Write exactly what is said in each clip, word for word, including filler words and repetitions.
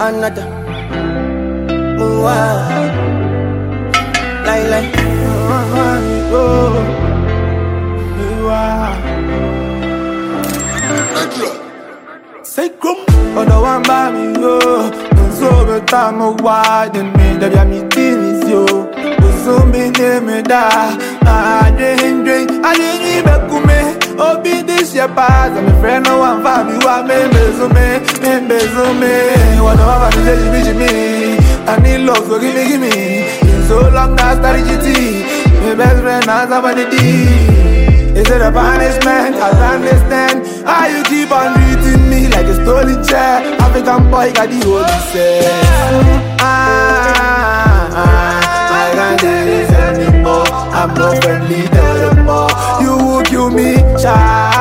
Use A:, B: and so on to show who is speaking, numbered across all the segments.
A: another. Mua, like like.
B: Say come, oh no one by me yo. So the time of wide and me that ya me teens yo. So me name me da. I drink drink, I didn't even come. Oh be this your pass, I'm a friend no one for me. What me bezume, me bezume. What no one for me, me me. I need love, so give me, give me. In so long now started G T. My best friend now somebody D. Is it a punishment? I don't understand how you keep on treating me like a stolen chair. African boy got the holy set. Ah, ah, I can't do this anymore. I'm not friendly to them more. You will kill me, child.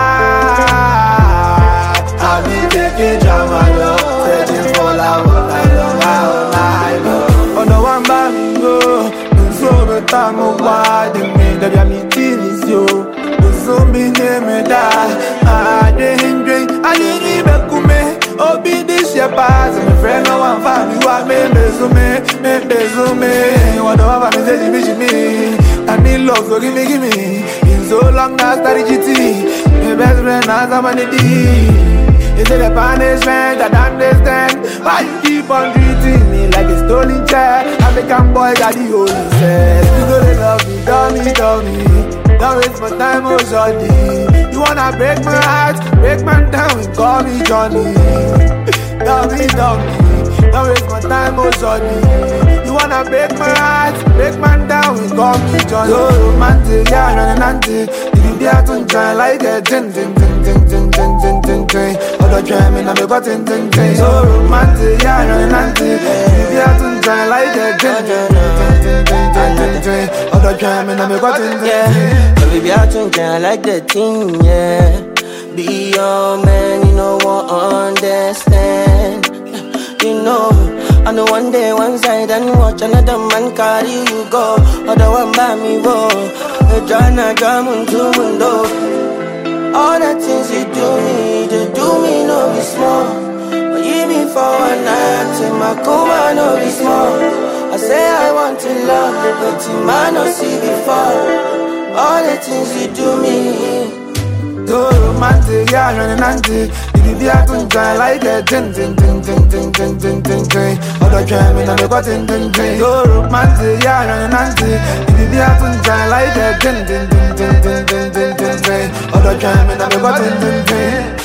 B: I've been taking drama, love, searching for love all night long, all night long. Oh no, I'm by me, go. So the time of why they made that I'm eating is you. So me name me da, I drink drink, I didn't even come. Oh be this your pass, my friend no one for me. What me bezume, me bezume. What do I want me say me me? I need love, so give me give me. In so long now started G T, my best friend now somebody D. Is it a punishment? I don't understand why you keep on treating me like a stolen child. African boy got the holy set. You know they love me, dummy, dummy. Don't waste my time, oh shawty. You wanna break my heart, break my down and call me Johnny. Dummy, dummy. Don't waste my time, oh shawty. You wanna break my heart, break my down and call me Johnny. So romantic, yeah, running auntie. You be there to try like a tin, tin, tin, tin, tin, tin, tin, tin, tin. Other jamming, I'm a tin, tin, tin. So romantic, yeah, running auntie. You be there to try like a tin, tin, tin, tin, tin, tin, tin. Other jamming, I'm a tin, tin, tin.
A: Baby, I think I like that thing, yeah. Be your man, you know what understand. You know, I know one day one side and watch another man carry you go. Other one by me, whoa. The drama, drama, to window. All the things you do me, they do me, no be small. But give me for one night, till my coma, no be small. I say I want to love, but you might not see before. All the things you do me.
B: So romantic, yeah, running auntie. You be there to try like a tin, tin, tin, tin, tin, tin, tin, tin, tin. Other jamming, I'm a tin, tin, tin. So romantic, yeah, running auntie. You be there to try like a tin, tin, tin, tin, tin, tin, tin, tin, tin. Other jamming, I'm a tin, tin, tin.